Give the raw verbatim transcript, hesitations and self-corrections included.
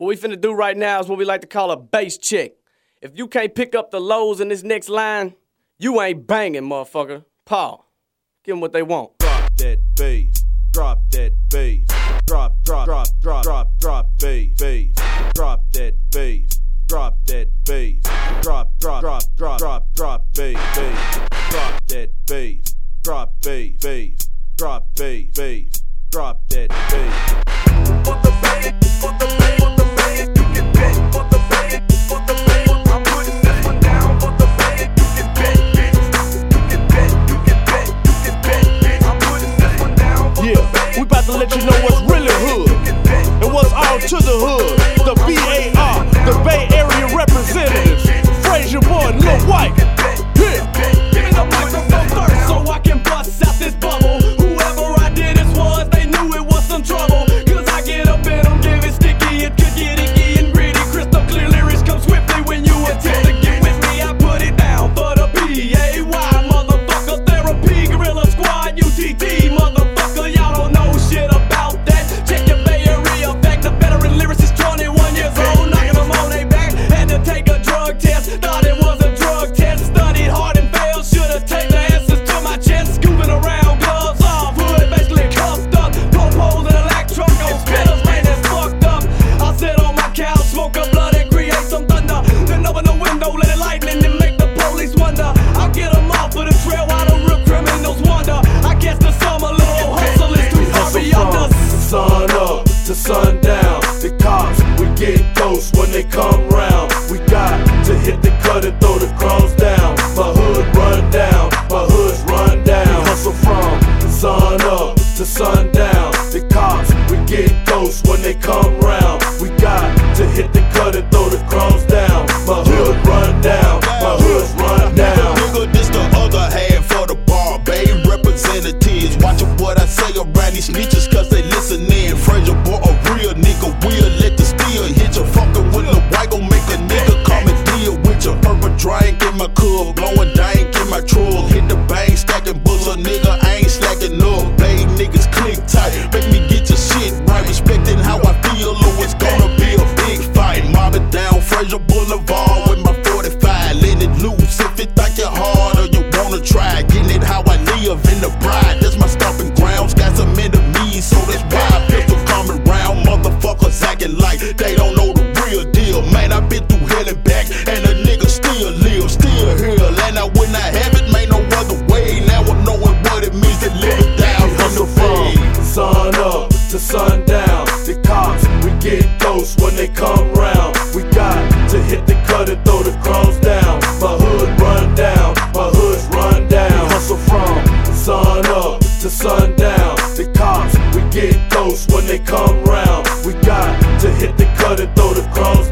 What we finna do right now is what we like to call a bass check. If you can't pick up the lows in this next line, you ain't banging, motherfucker. Paul, give them what they want. Drop that bass, drop that bass, drop, drop, drop, drop, drop, drop bass, bass, drop that bass, drop that bass, drop, drop, drop, drop, drop, drop bass, bass, drop that bass, drop bass, bass, drop bass, bass, drop that bass. For the bass, for the bass, for the bass, you can bet. For the bass, for the bass, I'm putting this one down. For the bass, you can bet, bitch. You can bet, you can bet, you can bet, bitch. I'm putting this one down. Yeah, we about to let you know what's really hood and what's all to the hood. The B A R, the Bay Area representatives, Frazier Boy, Lil White. Yeah. Give me the microphone first so I can bust out this bubble. Whoever I did this was, they knew it was some trouble. Cause I get up and I'm giving sticky, it could get icky and gritty. Crystal clear lyrics come swiftly when you attempt to get with me. I put it down for the B A Y, motherfucker. Therapy, Guerrilla Squad, U T T, motherfucker. Y'all don't know shit about that. Check your Bay Area back. The veteran lyricist, twenty-one years old, knocking them on they back. Had to take a drug test, thought it was a drug test. Studied hard and failed, should've taken the answers to my chest. Scooping around, gloves off, hood basically cuffed up. Popos and a lack truck on spinners, man, that's fucked up. I'll sit on my couch, smoke up blood and create some thunder. Then open the window, let it lightning and make the police wonder. I'll get them off of the trail while the real criminals wonder. I guess the summer little hustle is too far beyond us. Sun up to sundown, the cops, we get close when they come round. We got to hit the cut and throw the crumbs down. My hood run down, my hood's run down. We hustle from sun up to sundown, the cops, we get close when they come round. We got to hit the cut and throw the crumbs down. My hood run down, my hood's run down. Nigga, this the other half for the bar, babe. Representatives, watchin' what I say around these snitches, cause they listenin'. Frazier Boy, a real nigga, we'll let the steel hit you. Fuckin' with Lil White gon' make a nigga come and deal with you. Purple drink in my cup, blowin' dank in my truck. Hit the bank, stacking books, a nigga ain't slacking up. Blade niggas click tight, make me get your shit right. Respecting how I feel, or it's gonna be a big fight. Mob it down, Frazier Boulevard with my forty-five. Let it loose if it think you're hard or you wanna try. Getting it how I live in the bride, that's my stomping grounds. Got some enemies, so that's why I pistol coming round. Motherfuckers acting like they don't know the real deal. Man, I been through hell and back, and a nigga still live, still here. And I would not have it, made no other way. Now I'm knowing what it means to live it down We from hustle the fade. from sun up to sundown, the cops, we get close when they come round. We got to hit the cut and throw the crumbs down. My hood run down, my hood's run down. We hustle from sun up to sundown, the cops, we get close when they come round. We got to hit the cut and throw the crumbs